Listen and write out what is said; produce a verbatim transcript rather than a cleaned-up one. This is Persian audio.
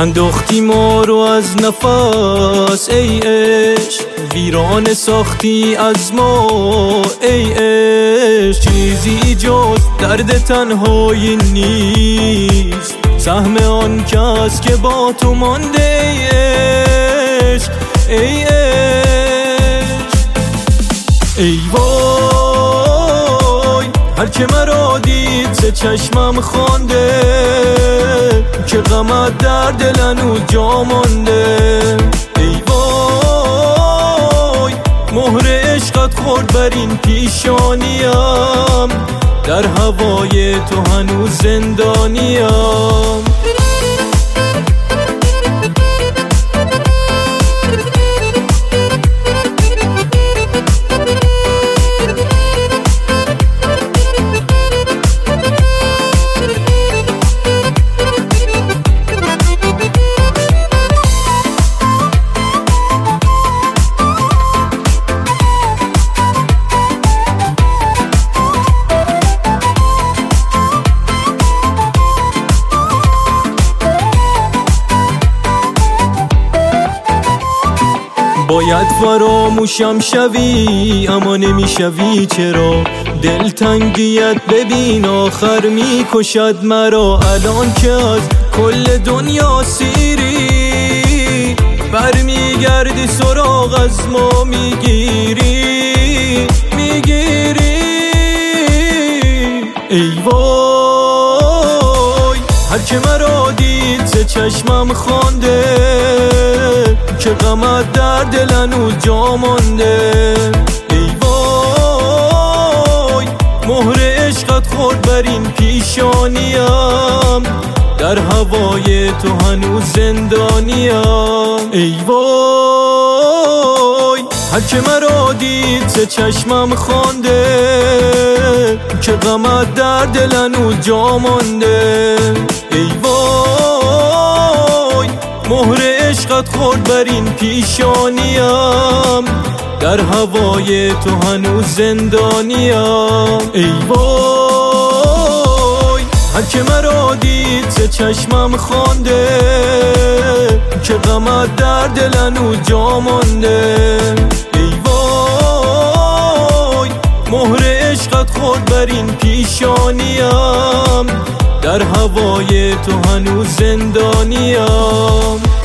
انداختی ما رو از نفس ای عشق، ویران ساختی از ما ای عشق. چیزی جز درد تنهایی نیست، سهم آن کس که با تو مانده ای عشق ای عشق. ای وای هر که مرا دید سه چشمم خوانده، که غمت در دل هنوز جا مانده. ای وای مهر عشقت خورد بر این پیشانیم، در هوای تو هنوز زندانیم. باید فراموشم شوی اما نمیشوی، چرا دلتنگیت ببین آخر میکشد مرا. الان که از کل دنیا سیری، برمیگردی سراغ از ما میگیری میگیری. ای وای هر که مرا دید سه چشمم خوانده، که غمت در دل هنوز جا مانده. ای وای مهر عشقت خورد بر این پیشانیم، در هوای تو هنوز زندانیم. ای وای هر که مرا دید سه چشمم خوانده، که غمت در دل هنوز جا مانده. ای وای مهر عشقت خورد بر این پیشانیم، در هوای تو هنوز زندانیم. ای وای هر که مرا دید سه چشمم خوانده، که غمت در دل هنوز جا مانده. ای وای مهر عشقت خورد بر این پیشانیم، در هوای تو هنوز زندانیم.